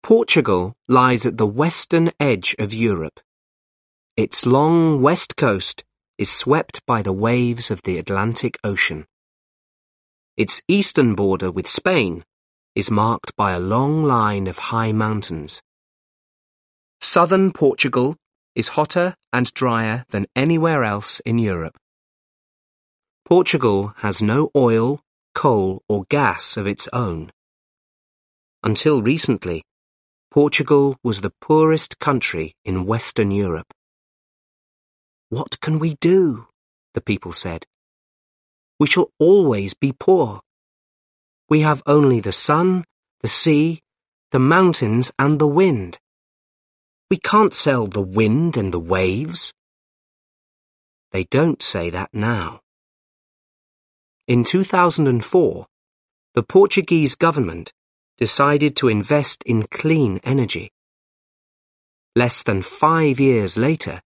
Portugal lies at the western edge of Europe. Its long west coast is swept by the waves of the Atlantic Ocean. Its eastern border with Spain is marked by a long line of high mountains. Southern Portugal is hotter and drier than anywhere else in Europe. Portugal has no oil, coal or gas of its own. Until recently, Portugal was the poorest country in Western Europe. "What can we do?" the people said. "We shall always be poor. We have only the sun, the sea, the mountains and the wind. We can't sell the wind and the waves." They don't say that now. In 2004, the Portuguese government decided to invest in clean energy. Less than 5 years later,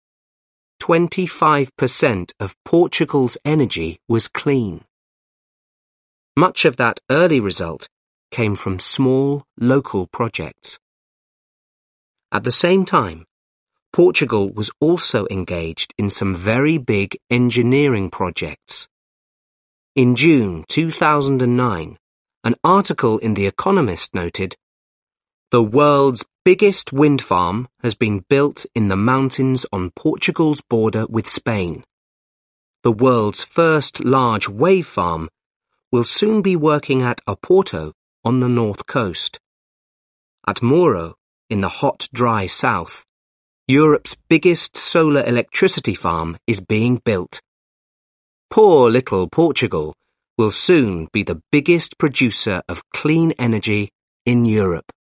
25% of Portugal's energy was clean. Much of that early result came from small local projects. At the same time, Portugal was also engaged in some very big engineering projects. In June 2009, an article in The Economist noted, "The world's biggest wind farm has been built in the mountains on Portugal's border with Spain. The world's first large wave farm will soon be working at Oporto on the north coast. At Moro, in the hot, dry south, Europe's biggest solar electricity farm is being built. Poor little Portugal will soon be the biggest producer of clean energy in Europe."